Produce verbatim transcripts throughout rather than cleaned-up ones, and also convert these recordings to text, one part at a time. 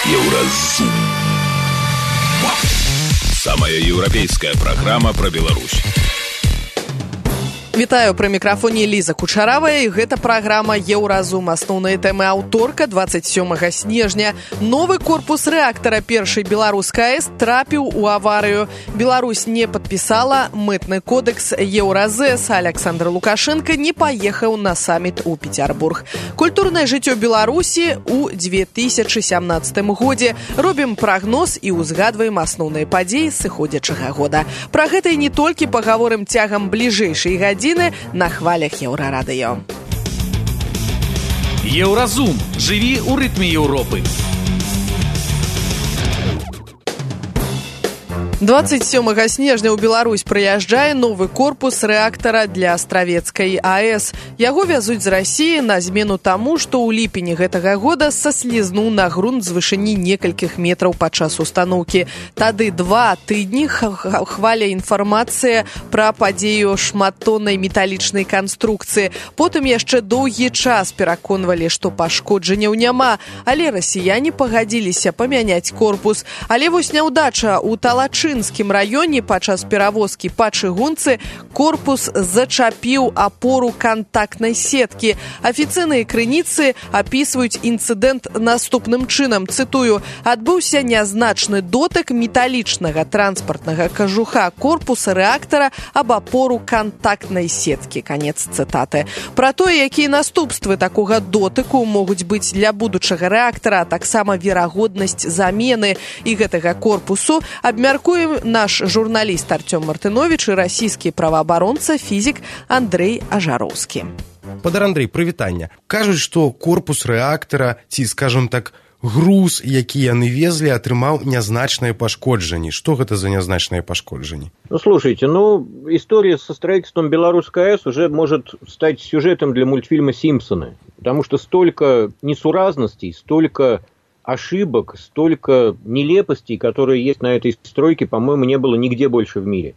Еўразум. Самая еўрапейская праграма пра Беларусь. Вітаю, пры мікрафоне Ліза Кучаравая, і гэта праграма «Еўразум». Асноўныя тэмы аўторка дваццаць сёмага снежня. Новы корпус рэактара першай беларускай АЭС трапіў у аварыю. Беларусь не падпісала мытны кодекс Еўразэс. Александр Лукашенко не паехаў на саміт у Петербург. Культурнае жыццё Беларусі ў две тысячы сямнаццатым годзе. Робім прагноз і ўзгадваем асноўныя падзеі сыходзячага года. Пра гэта і не толькі пагаворым цягам бліжэйшай гадзіны на хвалях Еўрарадыё. Еўразум. Жыві ў рытме Еўропы. дваццаць сёмага снежня ў Беларусь прыязджае новы корпус рэактара для Астравецкай АЭС. Яго вязуць з Расіі на змену таму, што ў ліпені гэтага года саслізнуў на грунт з вышыні некалькіх метраў падчас устаноўкі. Тады два тыдні хваля інфармацыя пра падзею шматтоннай металічнай канструкцыі. Потым яшчэ доўгі час пераконвалі, што пашкоджанняў няма, але расіяне пагадзіліся памяняць корпус. Але вось няўдача ў Талачы раёне падчас перавозкі па чыгунцы корпус зачапіў апору кантактнай сеткі. Афіцыйныя крыніцы апісваюць інцыдэнт наступным чынам. Цытую: адбыўся нязначны дотык металічнага транспартнага кажуха корпуса рэактара аб апору кантактнай сеткі. Канец цытаты. Пра тое, якія наступствы такога дотыку могуць быць для будучага рэактара, а таксама верагоднасць замены і гэтага корпусу, абмяркуе наш журналіст Артём Мартыновіч і расійскі праваабаронца, фізік Андрэй Ажароўскі. Падар Андрэй, прывітанне. Кажуць, што корпус рэактара, ці, скажам так, груз, які яны везлі, атрымаў нязначныя пашкоджанні. Што гэта за нязначныя пашкоджанні? Ну, слушайте, ну, история со строительством белорусской АЭС уже может стать сюжетом для мультфильма «Симпсоны», потому что столько несуразностей, столько ошибок, столько нелепостей, которые есть на этой стройке, по-моему, не было нигде больше в мире.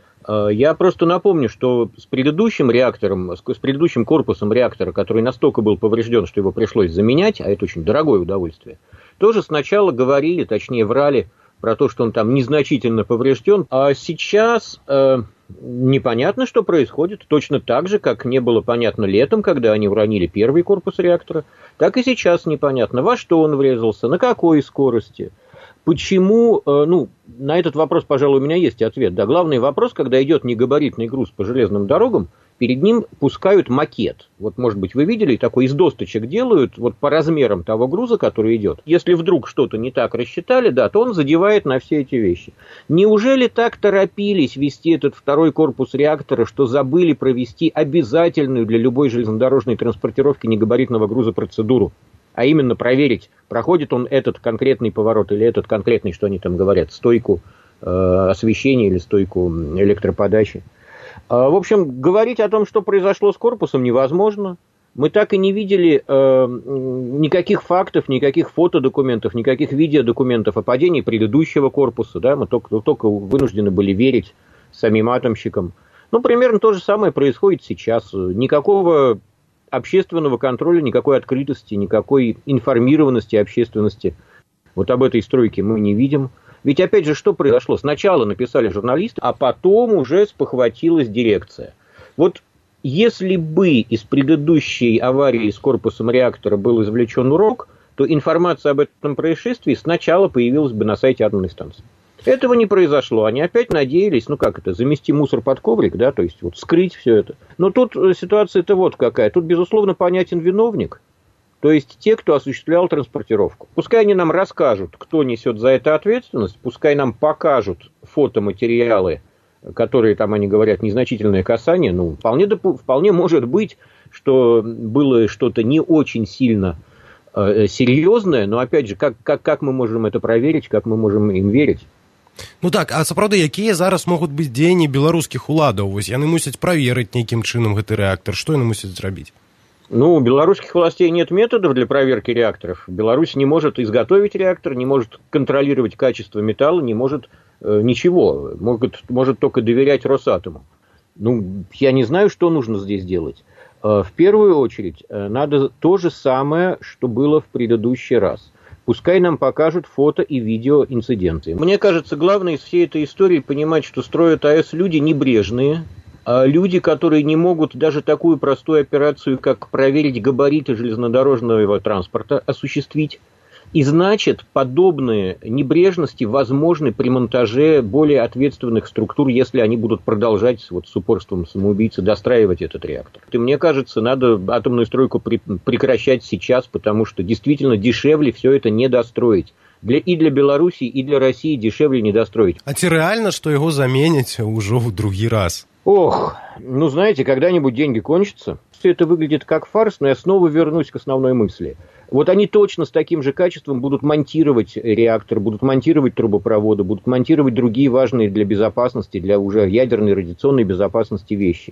Я просто напомню, что с предыдущим реактором, с предыдущим корпусом реактора, который настолько был поврежден, что его пришлось заменять, а это очень дорогое удовольствие, тоже сначала говорили, точнее врали про то, что он там незначительно поврежден, а сейчас э, непонятно, что происходит, точно так же, как не было понятно летом, когда они уронили первый корпус реактора, так и сейчас непонятно, во что он врезался, на какой скорости. Почему, ну, на этот вопрос, пожалуй, у меня есть ответ. Да, главный вопрос, когда идет негабаритный груз по железным дорогам, перед ним пускают макет. Вот, может быть, вы видели, такой из досточек делают, вот по размерам того груза, который идет. Если вдруг что-то не так рассчитали, да, то он задевает на все эти вещи. Неужели так торопились вести этот второй корпус реактора, что забыли провести обязательную для любой железнодорожной транспортировки негабаритного груза процедуру? А именно проверить, проходит он этот конкретный поворот или этот конкретный, что они там говорят, стойку э, освещения или стойку электроподачи. Э, в общем, говорить о том, что произошло с корпусом, невозможно. Мы так и не видели э, никаких фактов, никаких фотодокументов, никаких видеодокументов о падении предыдущего корпуса. Да? Мы только, только вынуждены были верить самим атомщикам. Ну, примерно то же самое происходит сейчас. Никакого общественного контроля, никакой открытости, никакой информированности общественности вот об этой стройке мы не видим. Ведь опять же, что произошло? Сначала написали журналисты, а потом уже спохватилась дирекция. Вот если бы из предыдущей аварии с корпусом реактора был извлечен урок, то информация об этом происшествии сначала появилась бы на сайте атомной станции. Этого не произошло. Они опять надеялись, ну как это, замести мусор под коврик, да, то есть вот скрыть все это. Но тут ситуация-то вот какая. Тут, безусловно, понятен виновник. То есть те, кто осуществлял транспортировку. Пускай они нам расскажут, кто несет за это ответственность, пускай нам покажут фотоматериалы, которые там, они говорят, незначительное касание. Ну, вполне, вполне может быть, что было что-то не очень сильно э, серьезное, но опять же, как, как, как мы можем это проверить, как мы можем им верить? Ну так, а сапраўды, якія зараз могуць быць дзеянні беларускіх уладаў? Вось яны мусяць праверыць нейкім чынам гэты рэактар. Што яны мусяць зрабіць? Ну, у белорусских властей нет методов для проверки реакторов. Беларусь не может изготовить реактор, не может контролировать качество металла, не может э, ничего. Может, может только доверять Росатому. Ну, я не знаю, что нужно здесь делать. Э, в первую очередь, э, надо то же самое, что было в предыдущий раз. Пускай нам покажут фото и видео инциденты. Мне кажется, главное из всей этой истории понимать, что строят АЭС люди небрежные, а люди, которые не могут даже такую простую операцию, как проверить габариты железнодорожного транспорта, осуществить. И значит, подобные небрежности возможны при монтаже более ответственных структур, если они будут продолжать вот, с упорством самоубийцы достраивать этот реактор. И мне кажется, надо атомную стройку при- прекращать сейчас, потому что действительно дешевле все это не достроить. Для, и для Беларуси, и для России дешевле не достроить. А ці реально, что его заменять уже в другий раз? Ох, ну знаете, когда-нибудь деньги кончатся. Все это выглядит как фарс, но я снова вернусь к основной мысли. Вот они точно с таким же качеством будут монтировать реактор, будут монтировать трубопроводы, будут монтировать другие важные для безопасности, для уже ядерной радиационной безопасности вещи.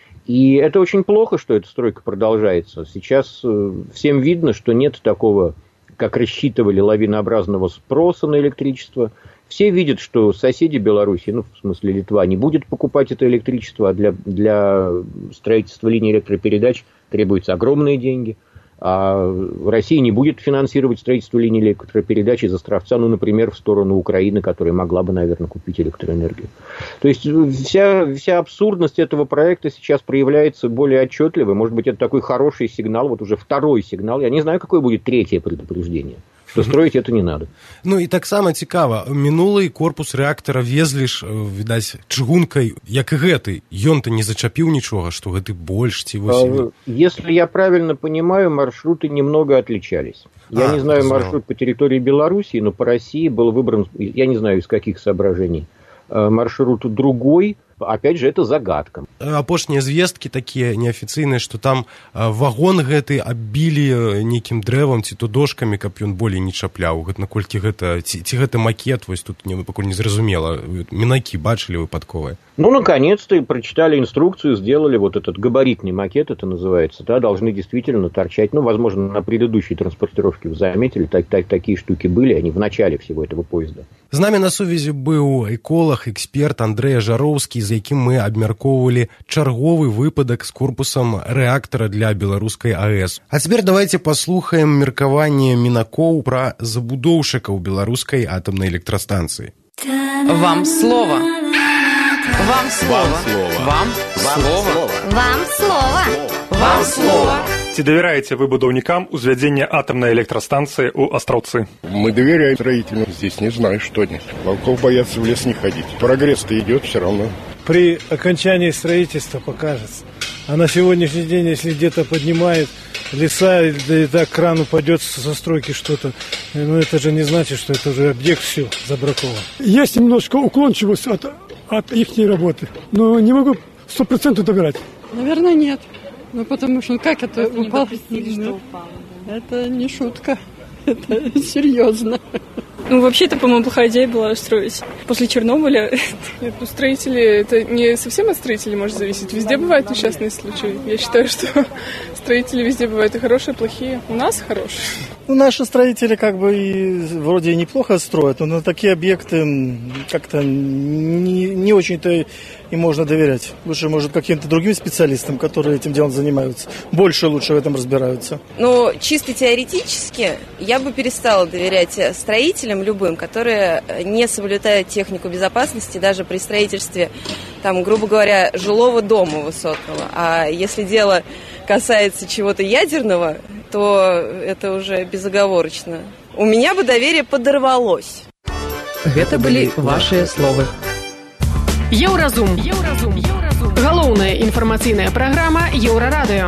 И это очень плохо, что эта стройка продолжается. Сейчас всем видно, что нет такого, как рассчитывали, лавинообразного спроса на электричество. Все видят, что соседи Беларуси, ну, в смысле Литва, не будет покупать это электричество, а для, для строительства линий электропередач требуются огромные деньги. А Россия не будет финансировать строительство линий электропередач из Островца, ну, например, в сторону Украины, которая могла бы, наверное, купить электроэнергию. То есть вся, вся абсурдность этого проекта сейчас проявляется более отчетливо. Может быть, это такой хороший сигнал, вот уже второй сигнал. Я не знаю, какое будет третье предупреждение. Что строить это не надо. Ну і таксама цікава, мінулый корпус рэактара везлі ж, відаць, чыгункай, як і гэты. Ён-то не зачапіў нічога, што гэты больш ці вось... Если я правильно понимаю, маршруты немного отличались. Я а, не знаю разумел. Маршрут по территории Белоруссии, но по России был выбран, я не знаю из каких соображений, маршрут другой. Опять же, это загадка. Апошнія звесткі такія неафіцыйныя, што там вагон гэты аббілі нейкім дрэвам ці то дошкамі, каб ён болей не чапляў. Гэта наколькі гэта ці, ці гэта макет, вось тут не, пакуль не зразумела. Мінакі бачылі выпадковыя. Ну, наконец-то прочитали инструкцию, сделали вот этот габаритный макет, это называется, да, должны действительно торчать, ну, возможно, на предыдущей транспортировке вы заметили, так, так, такие штуки были, они в начале всего этого поезда. З намі на сувязі быў эколог, эксперт Андрэй Жароўскі, з якім мы абмяркоўвалі чарговы выпадак з корпусам рэактара для беларускай АЭС. А цяпер давайте паслухаем меркаванне мінакоў пра забудоўшчыкаў беларускай атамнай электрастанцыі. Вам слово. Вам слово. Вам слово. Вам слово. Вам слово. Ці давяраеце вы будаўнікам узвядзення атомной электростанции у Остраўцы? Мы доверяем строителям. Здесь не знаю, что они. Волков боятся в лес не ходить. Прогресс-то идет все равно. При окончании строительства покажется. А на сегодняшний день, если где-то поднимает леса, и так кран упадет со стройки что-то, ну это же не значит, что это уже объект все забракован. Есть немножко уклончивость от, от их работы, но не могу сто процентов доверять. Наверное, нет. Ну, потому что, как это упало? Что упало да? Это не шутка. Это серьезно. Ну, вообще, это, по-моему, плохая идея была строить. После Чернобыля строители, это не совсем от строителей может зависеть. Везде бывают несчастные случаи. Я считаю, что строители везде бывают и хорошие, и плохие. У нас хорошие. Ну, наши строители как бы и вроде и неплохо строят, но на такие объекты как-то не, не очень-то и можно доверять. Лучше, может, каким-то другим специалистам, которые этим делом занимаются. Больше лучше в этом разбираются. Ну, чисто теоретически я бы перестала доверять строителям любым, которые не соблюдают технику безопасности даже при строительстве, там, грубо говоря, жилого дома высотного. А если дело касается чего-то ядерного, то это уже безоговорочно. У меня бы доверие подорвалось. Это были ваши словы. Еўразум. Еўразум. Еўразум. Галоўная інфармацыйная праграма Еўрарадыё.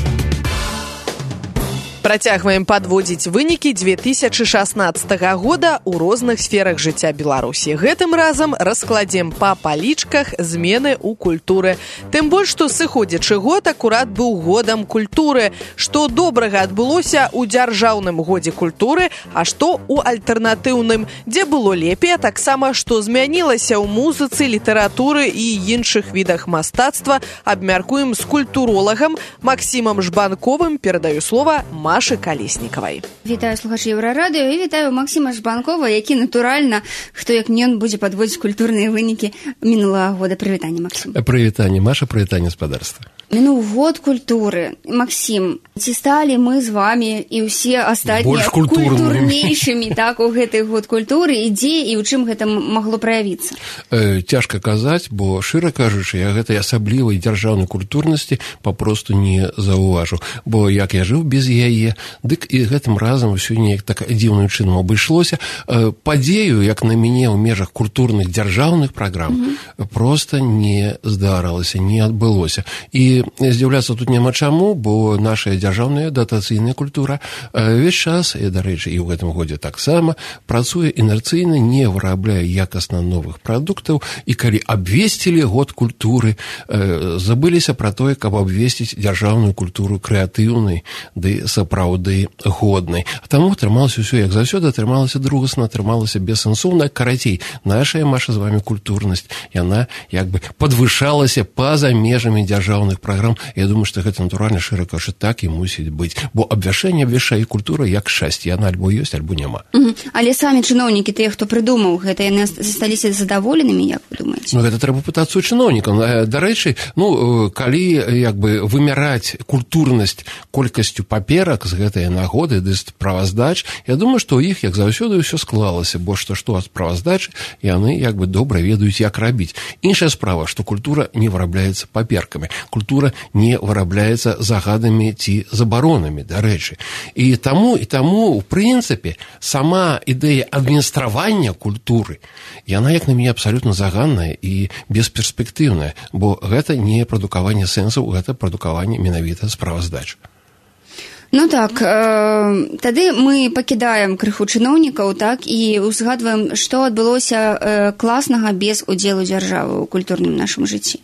Працягваем падводзіць вынікі две тысячы шаснаццатага года ў розных сферах жыцця Беларусі. Гэтым разам раскладзем па палічках змены ў культуры. Тым больш, што сыходзячы год акурат быў годам культуры. Што добрага адбылося ў дзяржаўным годзе культуры, а што ў альтэрнатыўным, дзе было лепей, а таксама што змянілася ў музыцы, літаратуры і іншых відах мастацтва, абмяркуем з культуролагам Максімам Жбанковым. Перадаю слова Машы Калеснікавай. Вітаю слухачы Еўрарадыё і вітаю Максіма Жбанкова, які натуральна, хто як не ён будзе падводзіць культурныя вынікі мінулага года. Прывітанне, Максім. Прывітанне, Маша, прывітанне, спадарства. Мінуў год культуры. Максім, ці сталі мы з вамі і ўсе астатнія культурнейшымі так, у гэты год культуры, і дзе і ў чым гэта магло праявіцца? Э, цяжка казаць, бо, шчыра кажучы, я гэтай асаблівай дзяржаўнай культурнасці папросту не заўважу. Бо як я жыў без яе, дык і гэтым разам ўсё неяк так дзіўным чынам абышлося. Э, падзею, як на мяне ў межах культурных дзяржаўных праграм, mm-hmm. проста не здаралася, не адбылося. І здзіўляцца тут няма чаму, бо наша дзяржаўная датацыйная культура ўвесь час, і, дарэчы, і ў гэтым годзе таксама, працуе інерцыйна, не вырабляе якасна новых прадуктаў, і калі абвесцілі год культуры, забыліся пра тое, каб абвесціць дзяржаўную культуру крэатыўнай, ды сапраўды годнай. А таму атрымалася ўсё, як заўсёды, атрымалася другасна, атрымалася бессэнсоўна. Карацей, наша наша з вами культурнасць, яна як бы падвышалася па-за межамі дзяржаўных праграм. Я думаю, што гэта натуральна, шчыра кажучы, так і мусіць быць. Бо абвяшчэнне абвяшчае культура як шчасце. Яна альбо ёсць, альбо няма. Угу. Але самі чыноўнікі, тыя, хто прыдумаў гэта, яны засталіся задаволенымі, як вы думаеце? Ну, гэта трэба пытацца у чыноўнікаў. Дарэчы, ну, калі як бы вымяраць культурнасць колькасцю паперак з гэтай нагоды, ды справаздач, я думаю, што ў іх, як заўсёды, ўсё склалася, бо што-што ад справаздачы яны як бы добра ведаюць, як рабіць. Іншая справа, што культура не вырабляецца паперкамі. Культура не вырабляецца загадамі ці забаронамі, дарэчы. І таму, і таму, у прынцыпе, сама ідэя адміністравання культуры, яна, як на мяне, абсалютна заганная і бесперспектыўная, бо гэта не прадукаванне сэнсаў, гэта прадукаванне менавіта справаздач. Ну так, э, тады мы пакідаем крыху чыноўнікаў, так, і узгадваем, што адбылося э, класнага без удзелу дзяржавы ў культурным нашым жыцці.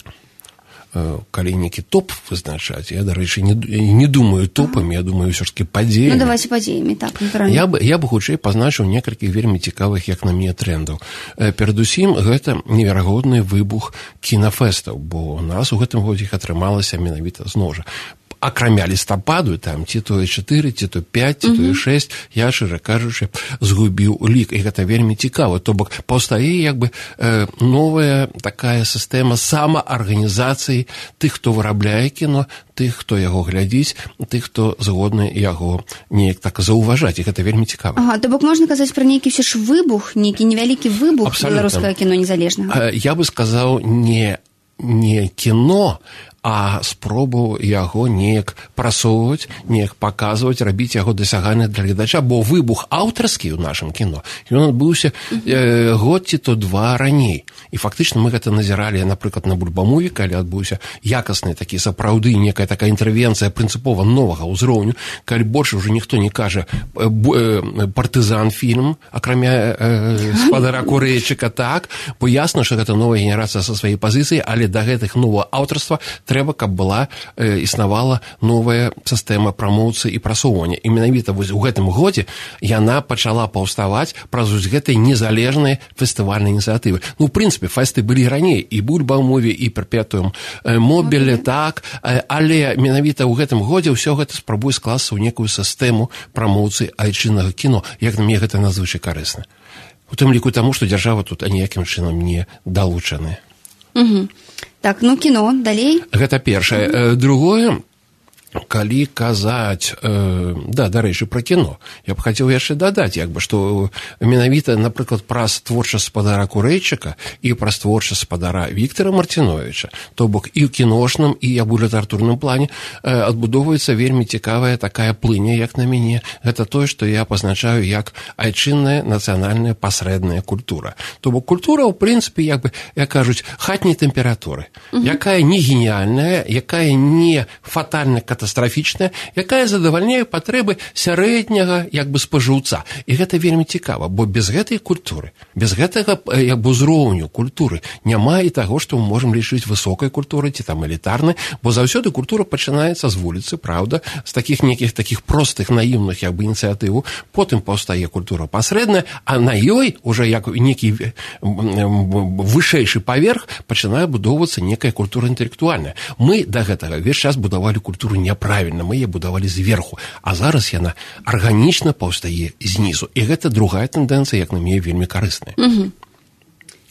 Калі некі топ вызначаць, я, дарэчы, не, не думаю топамі, я думаю ўсё ж такі падзеямі. Ну, давайце падзеямі, так, натуральна. Я бы, я бы хутчэй пазначыў некалькі вельмі цікавых, як на мне, трендаў. Перадусім, гэта неверагодны выбух кінафэстаў, бо у нас у гэтым годзе іх атрымалася менавіта зноў жа. Акрамя лістападу, там, ці то чатыры, ці то пяць, ці то шэсць, я, шчыра кажучы, згубіў лік. І гэта вельмі цікава. То бок паўстае, як бы, э, новая такая сістэма самаарганізацыі тых, хто вырабляе кіно, тых, хто яго глядзіць, тых, хто згодны яго неяк так заўважаць. І гэта вельмі цікава. Ага, то бок можна казаць пра нейкі ўсё ж выбух, нейкі невялікі выбух беларускага кіно незалежнага? Я бы сказаў, не, не кіно, а спробу яго неяк прасоўваць, неяк паказваць, рабіць яго дасягальным для гледача, бо выбух аўтарскі ў нашым кіно, ён адбыўся э, год ці то два раней. І фактычна мы гэта назіралі, напрыклад, на Бульбамуве, калі адбыўся якасны такі сапраўды, некая такая інтэрвенцыя прынцыпова новага ўзроўню, калі больш ужо ніхто не кажа э, э, партызан фільм, акрамя э, спадара Курэйчыка, так, бо ясна, што гэта новая генерацыя са сваёй пазіцыі, але да гэтых новага аўтарства трэба, каб была, э, існавала новая сістэма прамоўцыі і прасоўвання. І менавіта вось у гэтым годзе яна пачала паўставаць праз гэтай незалежнай фестывальнай ініцыятывы. Ну, в прынцыпе, фэсты былі раней, і Бульбамуве, і Перпетуум э, мобіле, так, э, але менавіта ў гэтым годзе ўсё гэта спрабуе скласці ў некую сістэму прамоўцыі айчыннага кіно. Як на мне гэта надзвычай карысна. У тым ліку таму, што дзяржава тут аніякім чынам не далучаная. Угу. Так, ну, кіно, далей. Гэта першае. Другое, калі казаць, э, да, дарэчы, пра кіно, я б хацеў яшчэ дадаць, як бы, што менавіта, напрыклад, праз творчасць спадара Курэйчыка і праз творчасць спадара Віктара Марціновіча, то бок і ў кіношным, і ў літаратурным плане э, адбудоўваецца вельмі цікавая такая плыня, як на мяне. Гэта тое, што я пазначаю як айчынная нацыянальная пасрэдная культура. То бок культура, ў прынцыпе, як бы, як кажуць, хатняй тэмпературы, mm-hmm. якая не геніяльная, якая не фатальна катастрафічная, якая задавальняе патрэбы сярэдняга, як бы, спажыўца. І гэта вельмі цікава, бо без гэтай культуры, без гэтага, як бы, узроўню культуры няма і таго, што мы можам лічыць высокай культурай ці там элітарнай, бо заўсёды культура пачынаецца з вуліцы, правда, з такіх нейкіх такіх простых, наіўных, як бы, ініцыятываў, потым паўстае культура пасрэдная, а на ёй уже як некі вышэйшы паверх пачынае будоўвацца некая культура інтэлектуальная. Мы да гэтага весь час будавалі культуру няправільна, мы яе будавалі зверху, а зараз яна арганічна паўстае знізу. І гэта другая тэндэнцыя, як на мяне, вельмі карысная. Угу.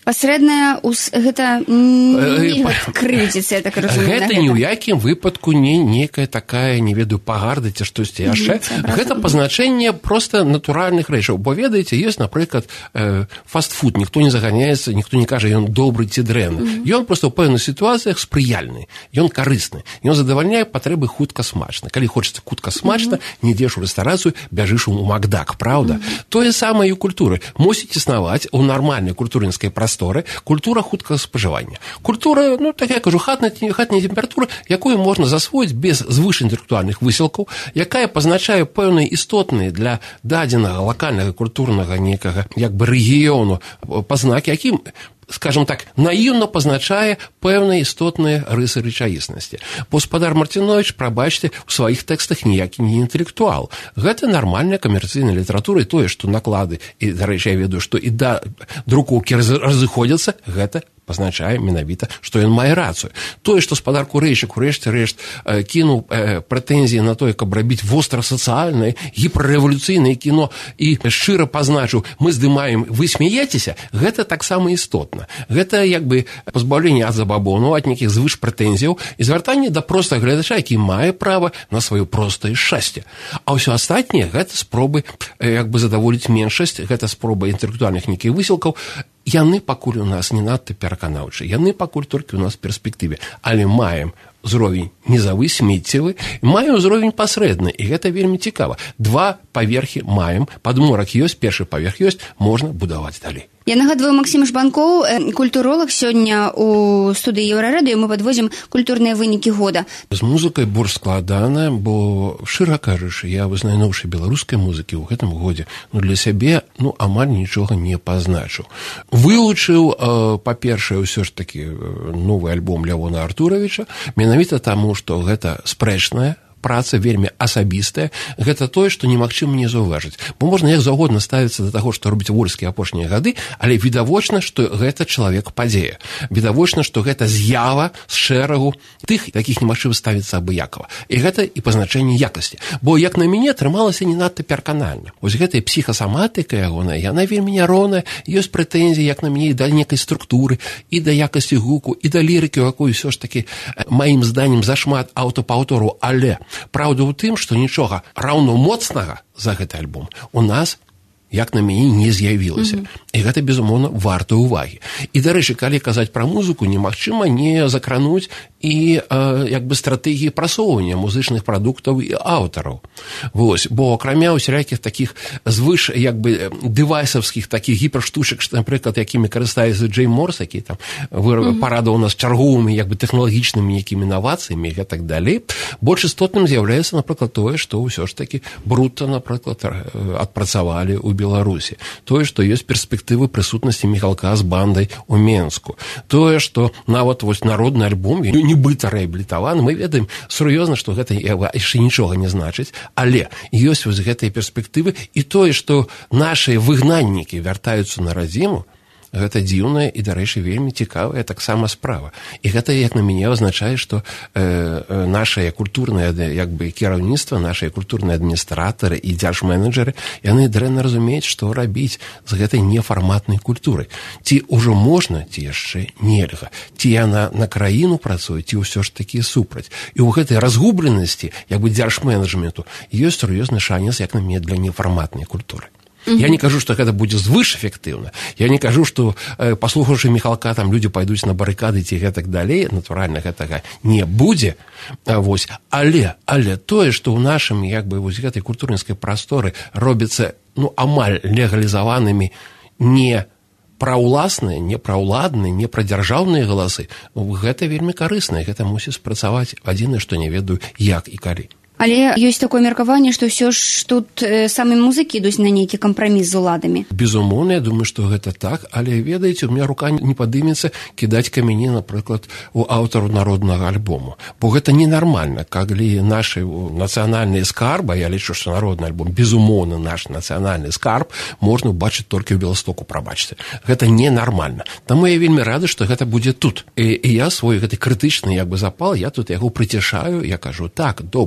Пасрэдная гэта нельга крыўдзіцца, я так разумею. Гэта ні ў якім выпадку не некая такая, не ведаю, пагарда ці штосьці яшчэ. Гэта пазначэнне проста натуральных рэчаў. Бо, ведаеце, ёсць, напрыклад, фастфуд. Ніхто не заганяецца, ніхто не кажа, ён добры ці дрэнны. Ён проста ў пэўных сітуацыях спрыяльны, ён карысны. Ён задавальняе патрэбы хутка смачна. Калі хочацца хутка смачна, не ідзеш у рэстарацыю, бяжыш у Макдак, праўда? Тое самае і ў культуры. Мусіць існаваць у нармальнай культурніцкай прасторы культура хуткага спажывання. Культура, ну, так я кажу, хатная, хатняя тэмпература, якую можна засвоіць без звышінтэлектуальных высілкаў, якая пазначае пэўныя істотныя для дадзенага лакальнага культурнага некага, як бы рэгіёну пазнакі, якім, скажем так, наіўна пазначае пэўныя істотныя рысы рэчаіснасці. Гаспадар Мартынович, прабачце, у сваіх тэкстах ніякі не інтэлектуал. Гэта нармальная камерцыйная літаратура, і тое, што наклады, і, дарэчы, я ведаю, што і да друкоўкі разыходзяцца, гэта пазначае менавіта, што ён мае рацыю. Тое, што гаспадар Курэйчык, урэшце рэшт, кінуў прэтэнзіі на тое, каб рабіць вострасацыяльнае, гіперрэвалюцыйнае кіно і шчыра пазначыў, мы здымаем, вы смеецеся, гэта таксама істотна. Гэта, як бы, пазбаўленне ад забабону, ад нейкіх звыш прэтэнзіяў і звяртанне да простага гледача, які мае права на сваё простае шчасце. А ўсё астатняе гэта спробы, як бы, задаволіць меншасць, гэта спроба інтэлектуальных нейкіх высілкаў. Яны пакуль у нас не надта пераканаўчыя, яны пакуль толькі ў нас в перспектыве, але маем узровень нізавы, смеццевы, маем узровень пасрэдны, і гэта вельмі цікава. Два паверхі маем, падмурак ёсць, першы паверх ёсць, можна будаваць далей. Я нагадваю, Максім Жбанкоў, культуролог, сёння у студыі Еўрарадыё мы падводзім культурныя вынікі года. З музыкай больш складана, бо, шчыра кажучы, я вось найноўшай беларускай музыкі ў гэтым годзе, ну, для сябе, ну, амаль нічога не пазначыў. Вылучыў, э, па-першае, ўсё ж такі новы альбом Лявона Артуравіча, менавіта таму, што гэта спрэчная праца, вельмі асабістая, гэта тое, што немагчыма не заўважыць. Бо можна як заўгодна ставіцца да таго, што робіць Вольскі апошнія гады, але відавочна, што гэта чалавек-падзея. Відавочна, што гэта з'ява з шэрагу тых, якіх немагчыма ставіцца абыякава. І гэта і пазначэнне якасці. Бо, як на мяне, атрымалася не надта пераканальна. Вось гэтая псіхасаматыка ягоная, яна вельмі няроўная, ёсць прэтэнзіі, як на мяне, і да некай структуры, і да якасці гуку, і да лірыкі, у якой ўсё ж такі, маім зданнем, зашмат аўтапаўтору, але праўда ў тым, што нічога раўнамоцнага за гэты альбом у нас, як на мяне, не з'явілася. Mm-hmm. І гэта, безумоўна, варта ўвагі. І, дарэчы, калі казаць пра музыку, немагчыма не закрануць і, э, як бы, стратэгіі прасоўвання музычных прадуктаў і аўтараў. Вось. Бо, акрамя усялякіх такіх звыш, як бы, дэвайсаўскіх такіх гіперштучак, напрыклад, якімі карыстаецца Джей Морс, які там mm-hmm. парадаў нас чарговымі, як бы, тэхналагічнымі якімі інавацыямі і гэтак далей, больш істотным з'яўляецца, напрыклад, тое, што ўсё ж такі брутта, напрыклад, адпрацавалі ў Беларусі. Тое, што ёсць перспектывы прысутнасці Міхалка з бандай у Менску. Тое, што нават вось народны альбом, нібыта рэабілітаваны, мы ведаем сур'ёзна, што гэта яшчэ нічога не значыць, але ёсць вось гэтыя перспектывы, і тое, што нашыя выгнаннікі вяртаюцца на радзіму, гэта дзіўная і, дарэчы, вельмі цікавая таксама справа. І гэта, як на мяне, азначае, што э, нашае культурнае, як бы, кіраўніцтва, нашыя культурныя адміністратары і дзяржменеджеры, яны дрэнна разумеюць, што рабіць з гэтай нефарматнай культурай. Ці ўжо можна, ці яшчэ нельга. Ці яна на краіну працуе, ці ўсё ж такі супраць. І ў гэтай разгубленасці, як бы, дзяржменеджменту ёсць сур'ёзны шанец, як на мяне, для нефарматнай культуры. Mm-hmm. Я не кажу, што гэта будзе звышэфектыўна. Я не кажу, што, э, паслухаўшы Міхалка, там людзі пайдуць на барыкады ці гэтак далей. Натуральна, гэтага не будзе. А, вось. Але, але тое, што ў нашым, як бы, вось гэтай культурніцкай прасторы робіцца, ну, амаль легалізаванымі не пра ўласныя, не пра ўладныя, не пра дзяржаўныя галасы, гэта вельмі карысна, гэта мусіць спрацаваць адзінае, што не ведаю, як і калі. Але ёсць такое меркаванне, што ўсё ж тут э, самі музыкі ідуць на нейкі кампраміс з уладамі. Безумоўна, я думаю, што гэта так, але, ведаеце, у меня рука не падымецца кідаць камяні, напрыклад, у аўтару народнага альбому. Бо гэта ненармальна, калі нашы нацыянальныя скарбы, я лічу, што народны альбом, безумоўна, наш нацыянальны скарб можна ўбачыць толькі ў Беластоку, прабачце. Гэта ненармальна. Таму я вельмі рады, што гэта будзе тут. І, і я свой гэты крытычны, як бы, запал, я тут яго прыцішаю, я кажу, так, добра, гэта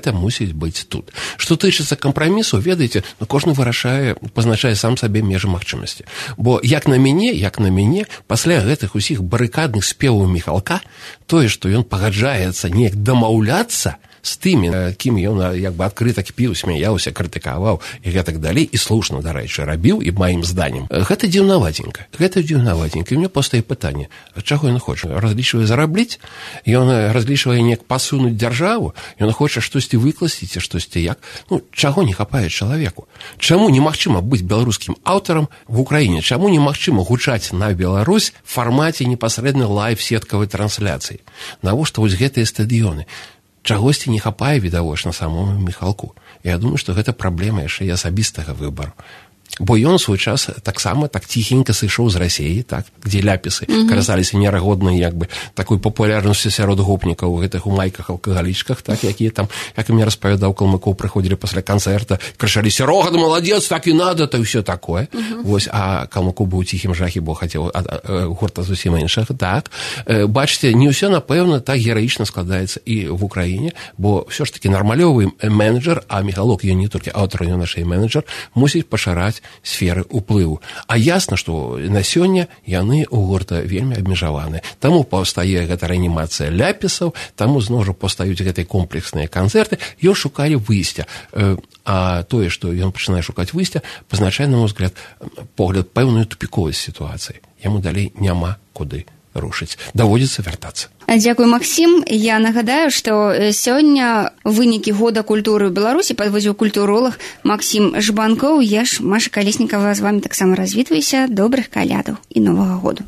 гэта мусіць быць тут. Што тычыцца кампрамісу, ведаеце, ну, кожны вырашае, пазначае сам сабе межы магчымасці. Бо як на мяне, як на мяне, пасля гэтых усіх барыкадных спеваў Міхалка, тое, што ён пагаджаецца неяк дамаўляцца з тымі, кім ён як бы адкрыта кпіў, смяяўся, крытыкаваў і гэтак далей, і слушна, дарэчы, рабіў, і маім зданнем. Гэта дзіўнаватенька. Гэта дзіўнаватенька. І мне пастае пытанне, чаго ён хоча? Разлічвае зарабліць? Ён разлічвае неяк пасунуць дзяржаву? Ён хоча штосьці выкласці, ці штосьці як? Ну, чаго не хапае чалавеку? Чаму немагчыма быць беларускім аўтарам в Украіне? Чаму немагчыма гучаць на Беларусь в фармаце непасрэдна лайв-сеткавай трансляцыі? Навошта вось гэтыя стадыёны? Чагосьці не хапае, відавочна, самому Міхалку. Я думаю, што гэта праблема яшчэ і асабістага выбару. Бо ён свой час таксама так ціхенька сышоў з Расіі, так, дзе ляпісы mm-hmm. карысталіся нерагоднай як бы такой папулярнасцю сярод гопнікаў у гэтых у майках алкагалічках, так, якія там, як і мне распавядаў Калмыкоў, прыходзілі пасля канцэрта, крычалі: «Серога, молодец, так і надо», то ўсё такое. Mm-hmm. Вось, а Калмыкоў быў у ціхім жахі, бо хацеў гурта зусім іншых, так. Бачыце, не ўсё, напэўна, так гераічна складаецца і в Украіне, бо ўсё ж такі нармалёвы менеджер, а Міхалок, ён не толькі аўтар, ён наш менеджер, мусіць пашыраць сферы ўплыву. А ясна, што на сёння яны ў гурта вельмі абмежаваны. Таму паўстае гэта рэанімацыя ляпісаў, таму зноў жа паўстаюць гэтыя комплексныя канцэрты, ён шукае выйсця. А тое, што ён пачынае шукаць выйсця, пазначае, на мой взгляд, погляд пэўную тупіковасць сітуацыі. Яму далей няма куды рушыць. Даводзіцца вяртацца. Дзякуй, Максім. Я нагадаю, што сёння вынікі года культуры ў Беларусі падводзіў культуролог Максім Жбанкоў. Я ж, Маша Калеснікава, з вамі таксама развітваюся. Добрых калядаў і Новага году.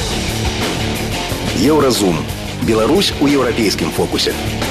Еўразум. Беларусь у еўрапейскім фокусе.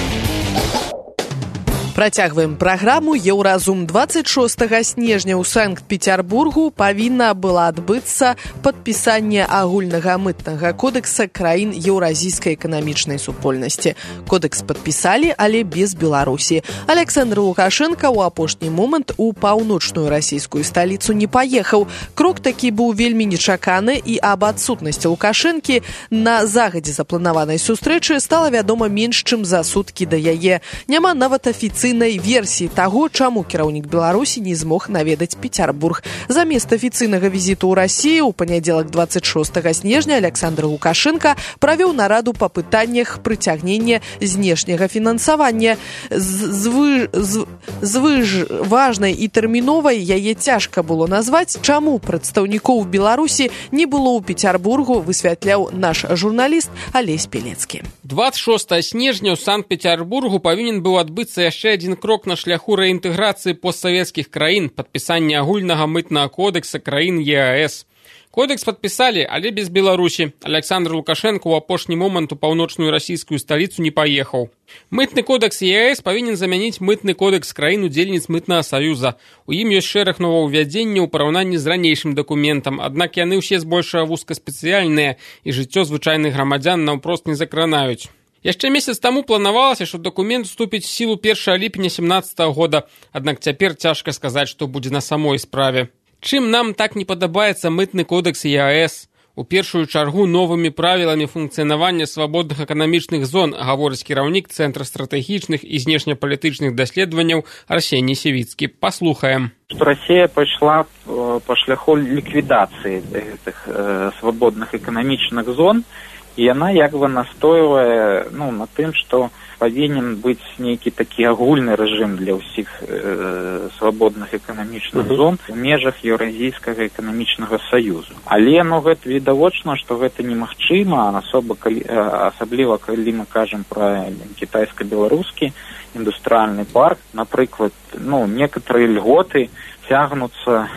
Працягваем праграму «Еўразум». дваццаць шостага снежня ў Санкт-Петербургу павінна была адбыцца падпісанне агульнага мытнага кодекса краін еўразійскай эканамічнай супольнасці. Кодекс падпісалі, але без Беларусі. Александр Лукашенко ў апошні момант у паўночную расійскую сталіцу не паехаў. Крок такі быў вельмі нечаканы, і аб адсутнасці Лукашэнкі на загадзе запланаванай сустрэчы стала вядома менш, чым за суткі да яе. Няма нават афіцыйнай версіі таго, чаму кіраўнік Беларусі не змог наведаць Петербург. Замест афіцыйнага візіту ў Расію ў панядзелак дваццаць шостага снежня Александр Лукашенко правёў нараду па пытаннях прыцягнення знешняга фінансавання. Звыж важнай і тэрміновай яе цяжка было назваць. Чаму прадстаўнікоў Беларусі не было ў Петербургу, высвятляў наш журналіст Алесь Пелецкі. дваццаць шостага снежня ў Санкт-Петербургу павінен быў адбыцца яшчэ адзін крок на шляху рэінтэграцыі постсавецкіх краін, падпісання агульнага мытнага кодекса краін ЕАЭС. Кодекс падпісалі, але без Беларусі. Александр Лукашенко ў апошні момант у паўночную расійскую сталіцу не паехаў. Мытны кодекс ЕАЭС павінен замяніць мытны кодекс краін-удзельніц мытнага саюза. У ім ёсць шэраг новаўвядзенняў у параўнанні з ранейшым дакументам, аднак яны ўсе збольшага вузкаспецыяльныя і жыццё звычайных грамадзян наўпрост не закранаюць. Яшчэ месяц таму планавалася, што дакумент уступіць у сілу першага ліпеня сямнаццатага года, аднак цяпер цяжка сказаць, што будзе на самой справе. Чым нам так не падабаецца мытны кодекс ЕАЭС? У першую чаргу новымі правіламі функцыянавання свабодных эканамічных зон, гаворыць кіраўнік Цэнтра стратэгічных і знешнепалітычных даследаванняў Арсеній Севіцкі. Паслухаем. Што Расія пайшла па шляху ліквідацыі гэтых э, свабодных эканамічных зон, і яна як бы настойвае ну, на тым, што павінен быць нейкі такі агульны рэжым для ўсіх э, свабодных эканамічных uh-huh. зон у межах Еўразійскага эканамічнага саюзу. Але ну, гэта відавочна, што гэта немагчыма, асоба, калі, асабліва калі мы кажам пра кітайска-беларускі індустрыяльны парк. Напрыклад, ну, некаторыя льготы цягнуцца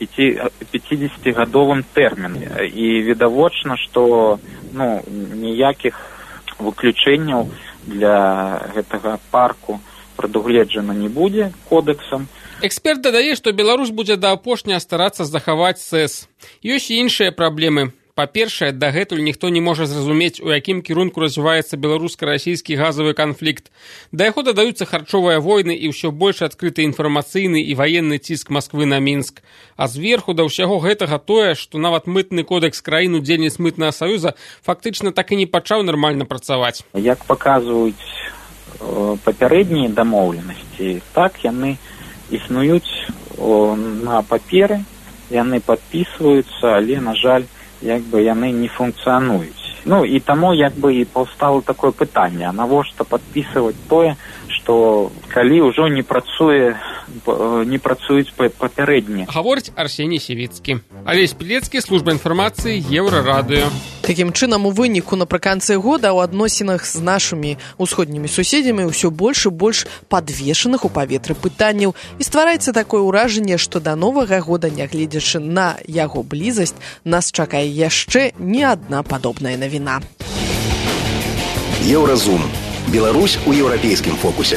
пяцідзесяцігадовым тэрмінам. І відавочна, што ну, ніякіх выключэнняў для гэтага парку прадугледжана не будзе кодексам. Эксперт дадае, што Беларусь будзе да апошняга старацца захаваць сэс. Ёсць і іншыя праблемы. Па-першае, дагэтуль ніхто не можа зразумець, у якім кірунку развіваецца беларуска-расійскі газавы канфлікт. Да яго дадаюцца харчовыя войны і ўсё больш адкрыты інфармацыйны і ваенны ціск Масквы на Мінск. А зверху да ўсяго гэтага тое, што нават мытны кодекс краін-удзельніц мытнага саюза фактычна так і не пачаў нармальна працаваць. Як паказваюць папярэднія дамоўленасці, так яны існуюць на паперы, яны падпісваюцца, але, на жаль, як бы яны не функцыянуюць. Ну, і таму, як бы, і паўстала такое пытанне, а навошта падпісваць тое, што калі ўжо не працуе, не працуюць папярэднія. Гаворыць Арсеній Сівіцкі. Алесь Пілецкі, служба інфармацыі, Еўрарадыё. Такім чынам, у выніку напрыканцы года ў адносінах з нашымі ўсходнімі суседзямі ўсё больш і больш падвешаных у паветры пытанняў, і ствараецца такое ўражанне, што да новага года, нягледзячы на яго блізасць, нас чакае яшчэ не адна падобная навіна. Еўразум. Беларусь у еўрапейскім фокусе.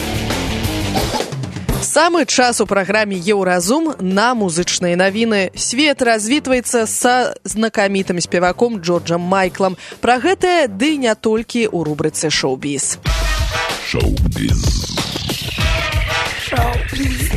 Самы час у праграме «Еўразум» на музычныя навіны. Свет развітваецца са знакамітым спеваком Джорджам Майклам. Пра гэтае, ды не толькі ў рубрыцы «Шоу-біз». Шоу-біз. Шоу-біз.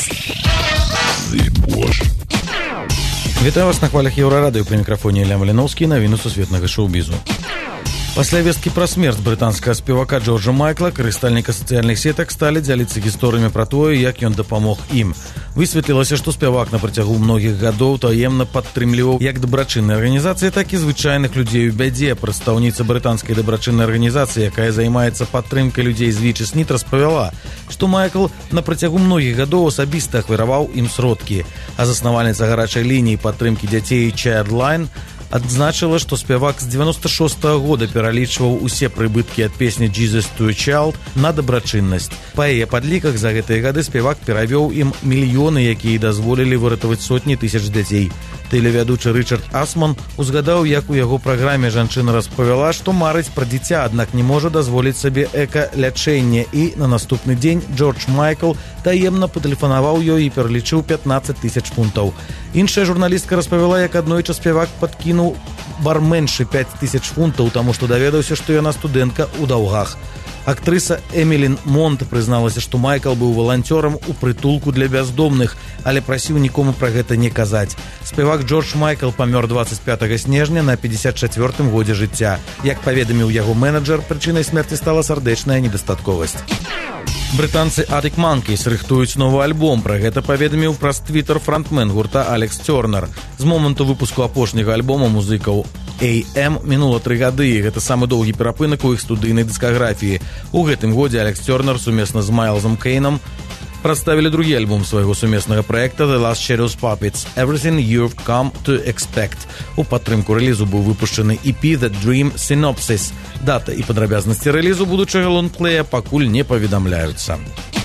Вітаю вас на хвалях Еўрарадыё, пры мікрафоне Ілля Маліноўскі, навіны сусветнага шоу-бізу. Пасля весткі пра смерць брытанскага спевака Джорджа Майкла карыстальнікі сацыяльных сетак сталі дзяліцца гісторыямі пра тое, як ён дапамог ім. Высветлілася, што спявак на працягу многіх гадоў таемна падтрымліваў як дабрачынныя арганізацыі, так і звычайных людзей у бядзе. Прадстаўніца брытанскай дабрачыннай арганізацыі, якая займаецца падтрымкай людзей з вічы-снід, распавяла, што Майкл на працягу многіх гадоў асабіста ахвяраваў ім сродкі. А заснавальніца гарачай лініі падтрымкі дзяцей Childline адзначыла, што спявак з дзевяноста шостага года пералічваў усе прыбыткі ад песні «Jesus to a Child» на дабрачыннасць. Па яе падліках за гэтыя гады спявак перавёў ім мільёны, якія дазволілі выратаваць сотні тысяч дзяцей. Тэлевядучы Рычард Асман узгадаў, як у яго праграме жанчына распавяла, што марыць пра дзіця, аднак не можа дазволіць сабе эка-лячэнне, і на наступны дзень Джордж Майкл таемна патэлефанаваў ёй і пералічыў пятнаццаць тысяч фунтаў. Іншая журналістка распавяла, як аднойчы спявак падкінуў барменшы пяць тысяч фунтаў, таму што даведаўся, што яна студэнтка ў даўгах. Актрыса Эмілін Монт прызналася, што Майкл быў валанцёрам у прытулку для бяздомных, але прасіў нікому пра гэта не казаць. Спевак Джордж Майкл памёр дваццаць пятага снежня на пятьдесят чвёртым годзе жыцця. Як паведаміў яго менеджер, прычынай смерці стала сардэчная недастатковасць. Брытанцы Arctic Monkeys рыхтуюць новы альбом. Пра гэта паведаміў праз твітер франтмен гурта Алекс Тернер. З моманту выпуску апошняга альбома музыкаў эй эм мінула тры гады, і гэта самы доўгі перапынак у іх студыйнай дыскаграфіі. У гэтым годзе Алекс Тернер сумесна з Майлзом Кейнам прадставілі другі альбом свайго сумеснага праекта The Last Shadows Puppets Everything You've Come to Expect. У падтрымку рэлізу быў выпушчаны і пі The Dream Synopsis. Дата і падрабязнасці рэлізу будучага лонгплея пакуль не паведамляюцца.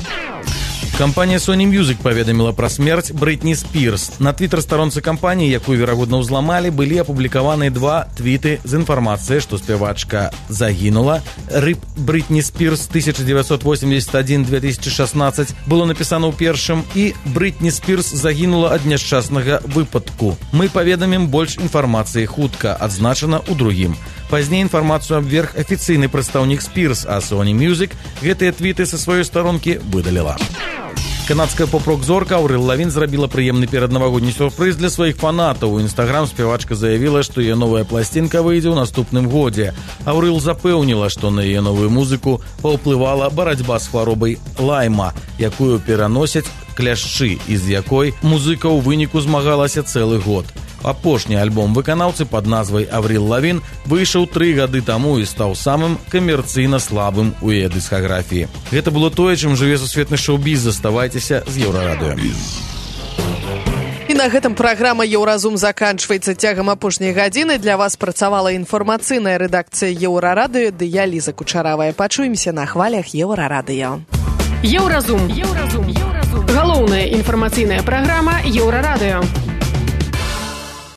Кампанія Sony Music паведаміла пра смерць Брытні Спірс. На твітер-старонцы кампаніі, якую, верагодна, ўзламалі, былі апублікаваны два твіты з інфармацыяй, што спявачка загінула. Рып Брытні Спірс тысяча девятьсот восемьдесят один - две тысячи шестнадцать было напісана ў першым, і Брытні Спірс загінула ад няшчаснага выпадку. Мы паведамім больш інфармацыі хутка, адзначана ў другім. Пазней інфармацыю абверг афіцыйны прадстаўнік Спірс, а Sony Music гэтыя твіты са сваёй старонкі выдаліла. Канадская поп-рок-зорка Аўрыл Лавін зрабіла прыемны пераднавагодні сюрпрыз для сваіх фанатаў. У інстаграм спявачка заявіла, што яе новая пласцінка выйдзе ў наступным годзе. Аўрыл запэўніла, што на яе новую музыку паўплывала барацьба з хваробай лайма, якую пераносяць кляшчы, і з якой музыка ў выніку змагалася цэлы год. Апошні альбом выканаўцы пад назвай «Аврил Лавін» выйшаў тры гады таму і стаў самым камерцыйна слабым у яе дыскаграфіі. Гэта было тое, чым жыве сусветны шоу-біз. Заставайцеся з Еўрарадыё. І на гэтым праграма «Еўразум» заканчваецца. Цягам апошняй гадзіны для вас працавала інфармацыйная рэдакцыя Еўрарадыё, ды я, Ліза Кучаравая. Пачуемся на хвалях Еўрарадыё. Еўразум. Еўразум. Галоўная інфармацыйная праграма Еўрарадыё.